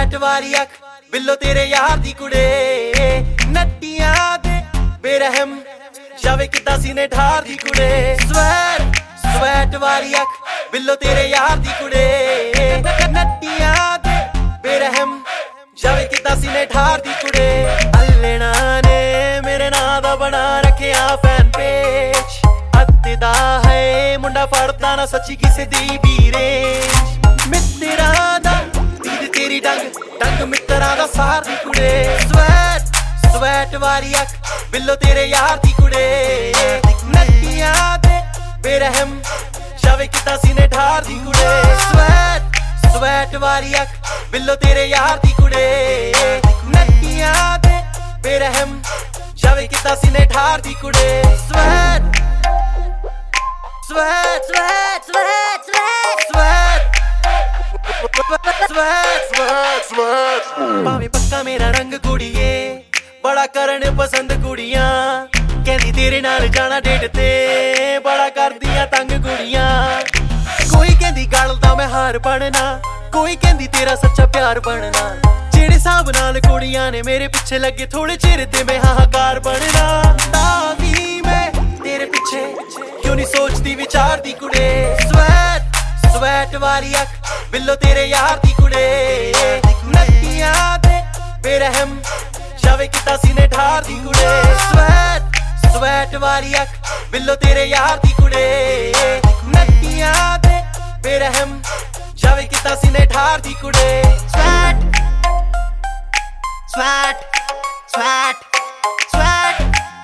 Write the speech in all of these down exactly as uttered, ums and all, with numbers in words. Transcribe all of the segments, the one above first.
sweat ਵਾਲੀ ਅੱਖ ਬਿੱਲੋ ਤੇਰੇ ਯਾਰ ਦੀ ਕੁੜੇ ਨੱਟੀਆਂ ਦੇ ਬੇਰਹਿਮ ਜਾਵੇ ਕਿੱਦਾਂ ਸੀਨੇ ਠਾਰ ਦੀ ਕੁੜੇ ਸਵੈਟ ਸਵੈਟ ਵਾਲੀ ਅੱਖ ਬਿੱਲੋ ਤੇਰੇ ਯਾਰ ਦੀ ਕੁੜੇ ਨੱਟੀਆਂ ਦੇ ਬੇਰਹਿਮ ਜਾਵੇ ਕਿੱਦਾਂ ਸੀਨੇ ਠਾਰ ਦੀ ਕੁੜੇ ਅੱਲਣਾ ਨੇ ਮੇਰੇ ਨਾਂ ਦਾ ਬਣਾ ਰੱਖਿਆ ਫੈਨ ਪੇਜ ਅੱਤੇ ਦਾ ਹੈ ਮੁੰਡਾ ਫੜਦਾ ਨਾ ਸੱਚੀ ਕਿਸੇ ਦੀ ਵੀ ਰੇਂਜ ਮਿੱਤਰਾਂ ਦਾ ਦੀਦ ਤੇਰੀ ਡੰਗ ਡੰਗ ਮਿੱਤਰਾਂ ਦਾ ਸਾਰ ਦੀ ਕੁੜੇ ਸਵੈਟ ਸਵੈਟ ਵਾਲੀ ਅੱਖ ਬਿੱਲੋ ਤੇਰੇ ਯਾਰ ਦੀ ਕੁੜੇ ਨੱਟੀਆਂ ਦੇ ਬੇਰਹਿਮ ਜਾਵੇ ਕਿੱਦਾਂ ਸੀਨੇ ਠਾਰ ਦੀ ਕੁੜੇ ਸਵੈਟ ਸਵੈਟ ਵਾਲੀ ਅੱਖ ਬਿੱਲੋ ਤੇਰੇ ਯਾਰ ਦੀ ਕੁੜੇ ਨੱਟੀਆਂ ਦੇ ਬੇਰਹਿਮ ਜਾਵੇ ਕਿੱਦਾਂ ਸੀਨੇ ਠਾਰ ਦੀ ਕੁੜੇ ਸਵੈਟ ਸਵੈਟ ਸਵੈਟ ਸਵੈਟ ਸਵੈਟ ਸਵੈਟ ਸਵੈਟ ਸਵੈਟ ਭਾਵੇਂ ਪੱਕਾ ਮੇਰਾ ਰੰਗ ਕੁੜੀਏ ਬੜਾ ਕਰਨ ਪਸੰਦ ਕੁੜੀਆਂ ਕਹਿੰਦੀ ਤੇਰੇ ਨਾਲ ਜਾਣਾ ਡੇਟ ਤੇ ਬੜਾ ਕਰਦੀਆਂ ਤੰਗ ਕੁੜੀਆਂ ਕੋਈ ਕਹਿੰਦੀ ਗੱਲ ਦਾ ਮੈਂ ਹਾਰ ਬਣਨਾ ਕੋਈ ਕਹਿੰਦੀ ਤੇਰਾ ਸੱਚਾ ਪਿਆਰ ਬਣਨਾ ਜਿਹੜੇ ਹਿਸਾਬ ਨਾਲ ਕੁੜੀਆਂ ਨੇ ਮੇਰੇ ਪਿੱਛੇ ਲੱਗੇ ਥੋੜੇ ਚਿਰ ਤੇ ਮੈਂ ਹਾਹਾਕਾਰ ਬਣਨਾ ਤਾਂ ਵੀ ਮੈਂ ਤੇਰੇ ਪਿੱਛੇ ਕਿਉਂ ਨਹੀਂ ਸੋਚਦੀ ਵਿਚਾਰ ਦੀ ਕੁੜੇ ਸਵੈਟ ਸਵੈਟ ਵਾਲੀ ਅੱਖ ਬਿੱਲੋ ਤੇਰੇ ਯਾਰ ਦੀ ਕੁੜੇ ਨੱਟੀਆਂ ਦੇ ਬੇਰਹਿਮ ਜਾਵੇ ਕਿੱਦਾਂ ਸੀਨੇ ਠਾਰ ਦੀ ਕੁੜੇ ਸਵੈਟ ਸਵੈਟ ਵਾਲੀ ਅੱਖ ਬਿੱਲੋ ਤੇਰੇ ਯਾਰ ਦੀ ਕੁੜੇ ਨੱਟੀਆਂ ਦੇ ਬੇਰਹਿਮ ਜਾਵੇ ਕਿੱਦਾਂ ਸੀਨੇ ਠਾਰ ਦੀ ਕੁੜੇ ਸਵੈਟ ਸਵੈਟ ਸਵੈਟ ਸਵੈਟ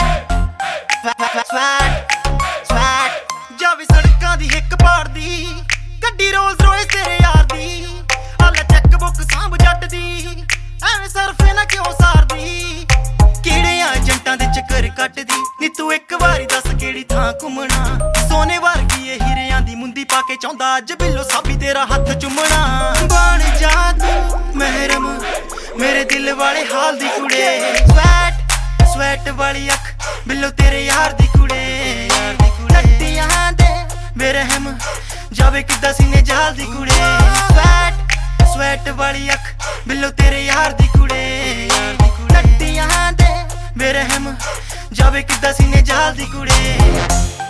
ਸਵੈਟ ਸਵੈਟ ਜਾਵੇ ਸੜਕਾਂ ਦੀ ਹਿੱਕ ਪਾੜਦੀ ਗੱਡੀ ਰੋਲਸ ਰੋਇਸ ਤੇਰੇ ਯਾਰ ਦੀ ਹਾਲੇ ਚੈੱਕ ਬੁੱਕ ਸਾਂਭ ਜੱਟ ਦੀ ਐਵੇਂ ਸਰਫੇ ਨਾ ਕਿਉਂ ਸਾਰਦੀ ਕਿਹੜਿਆਂ ਏਜੰਟਾਂ ਦੇ ਚੱਕਰ ਕੱਟਦੀ ਨੀ ਤੂੰ ਇੱਕ ਵਾਰੀ ਦੱਸ ਕਿਹੜੀ ਥਾਂ ਘੁੰਮਣਾ ਸੋਨੇ ਵਰਗੀ ਇਹ ਹੀਰਿਆਂ ਦੀ ਮੁੰਦੀ ਪਾ ਕੇ ਚਾਹੁੰਦਾ ਅੱਜ ਬਿੱਲੋ ਸਾਬੀ ਤੇਰਾ ਹੱਥ ਚੁੰਮਣਾ ਬਣ ਜਾ ਤੂੰ ਮਹਿਰਮ ਮੇਰੇ ਦਿਲ ਵਾਲੇ ਹਾਲ ਦੀ ਕੁੜੇ ਸਵੈਟ ਸਵੈਟ ਵਾਲੀ ਅੱਖ ਬਿੱਲੋ ਤੇਰੇ ਯਾਰ ਦੀ ਕੁੜੇ ਨੱਟੀਆਂ ਦੇ ਬੇਰਹਿਮ ਜਾਵੇ ਕਿੱਦਾਂ ਸੀਨੇ ਜਾਲ ਦੀ ਕੁੜੇ ਸਵੈਟ ਸਵੈਟ ਵਾਲੀ ਅੱਖ ਬਿੱਲੋ ਤੇਰੇ ਯਾਰ ਦੀ ਕੁੜੇ ਨੱਟੀਆਂ ਦੇ ਬੇਰਹਿਮ ਜਾਵੇ ਕਿੱਦਾਂ ਸੀਨੇ ਜਾਲ ਦੀ ਕੁੜੇ